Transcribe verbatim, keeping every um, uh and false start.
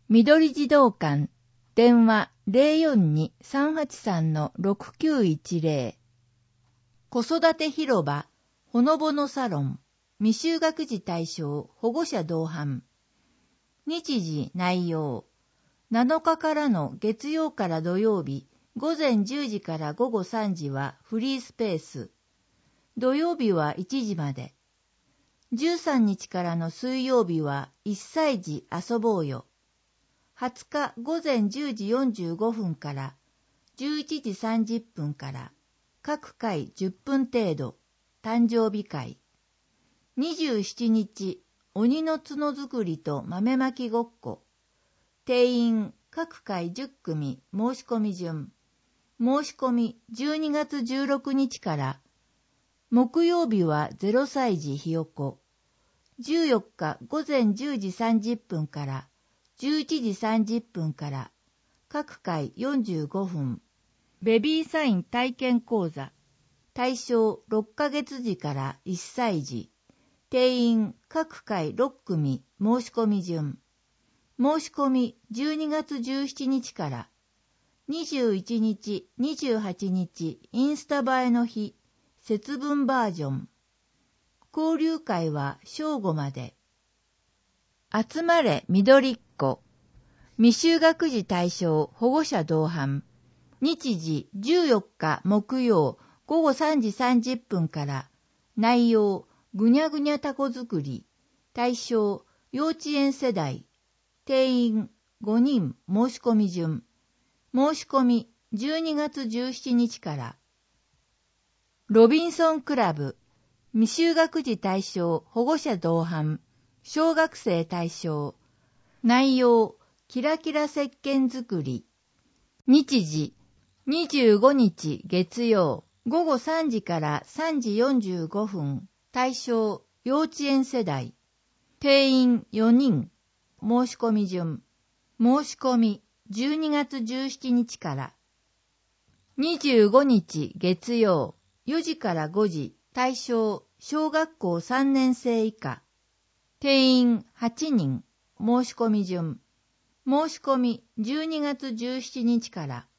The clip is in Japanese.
緑児童館、電話 ゼロよんに さんはちさん ろくきゅういちゼロ。子育て広場、ほのぼのサロン、未就学児対象保護者同伴。日時内容。なのかからの月曜から土曜日、午前じゅうじから午後さんじはフリースペース。土曜日はいちじまで。じゅうさんにちからの水曜日はいっさい児遊ぼうよ。はつか午前じゅうじよんじゅうごふんからじゅういちじさんじゅっぷんから各回じゅっぷん程度誕生日会。にじゅうしちにち鬼の角作りと豆まきごっこ。定員各回じゅっくみ申し込み順。申し込みじゅうにがつじゅうろくにちから。木曜日はゼロさい児ひよこ。じゅうよっか午前じゅうじさんじゅっぷんからじゅういちじさんじゅっぷんから各回よんじゅうごふん。ベビーサイン体験講座。対象ろっかげつ児からいっさい児。定員各回ろっくみ申し込み順。申し込みじゅうにがつじゅうしちにちから。にじゅういちにち、にじゅうはちにちインスタ映えの日、節分バージョン。交流会は正午まで。集まれ緑っ子。未就学児対象保護者同伴。日時じゅうよっか木曜午後さんじさんじゅっぷんから。内容ぐにゃぐにゃたこ作り。対象幼稚園世代。定員ごにん申し込み順。申し込みじゅうにがつじゅうしちにちから。ロビンソンクラブ。未就学児対象保護者同伴。小学生対象。内容キラキラ石鹸作り。日時にじゅうごにち月曜午後さんじからさんじよんじゅうごふん。対象幼稚園世代。定員よにん。申し込み順。申し込みじゅうにがつじゅうしちにちから。にじゅうごにち月曜よじからごじ。対象小学校さんねんせい以下。定員はちにん。申し込み順。申し込みじゅうにがつじゅうしちにちから。